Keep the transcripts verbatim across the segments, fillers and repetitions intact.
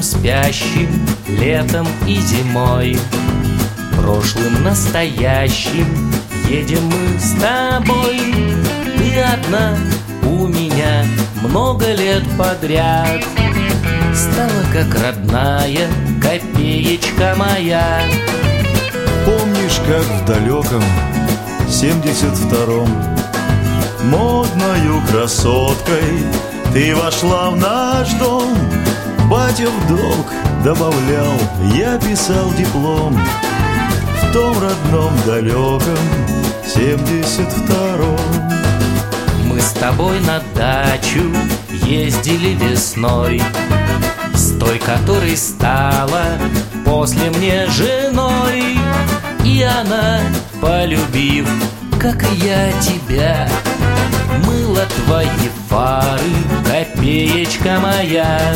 бульварам спящим, летом и зимой, прошлым, настоящим, едем мы с тобой. Ты одна у меня много лет подряд, стала как родная копеечка моя. Помнишь, как в далеком семьдесят втором модною красоткой ты вошла в наш дом? Батя в долг добавлял, я писал диплом в том родном далеком семьдесят втором. Мы с тобой на дачу ездили весной, с той, которой стала после мне женой. И она, полюбив, как и я тебя, мыла твои фары, копеечка моя.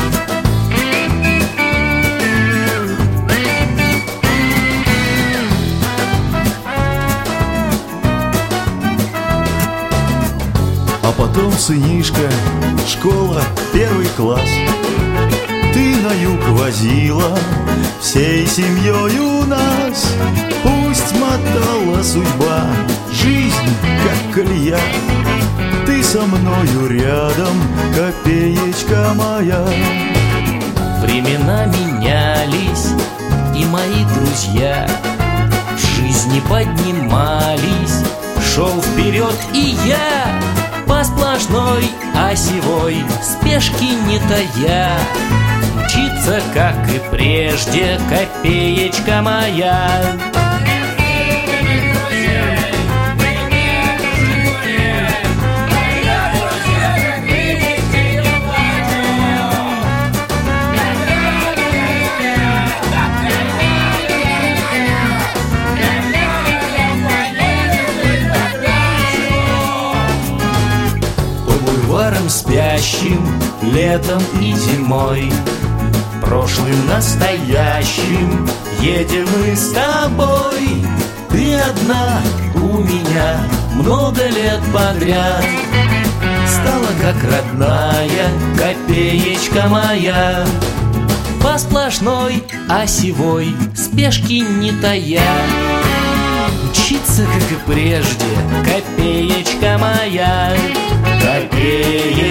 А потом, сынишка, школа, первый класс, ты на юг возила всей семьёю нас. Пусть мотала судьба, жизнь как колея, ты со мною рядом, копеечка моя. Времена менялись, и мои друзья в жизни поднимались. Шел вперед и я по сплошной осевой, спешки не тая, мчится, как и прежде, копеечка моя. Бульварам спящим, летом и зимой, прошлым, настоящим, едем мы с тобой. Ты одна у меня много лет подряд, стала как родная копеечка моя. По сплошной осевой, спешки не тая, мчится, как и прежде, копеечка моя. Копеечка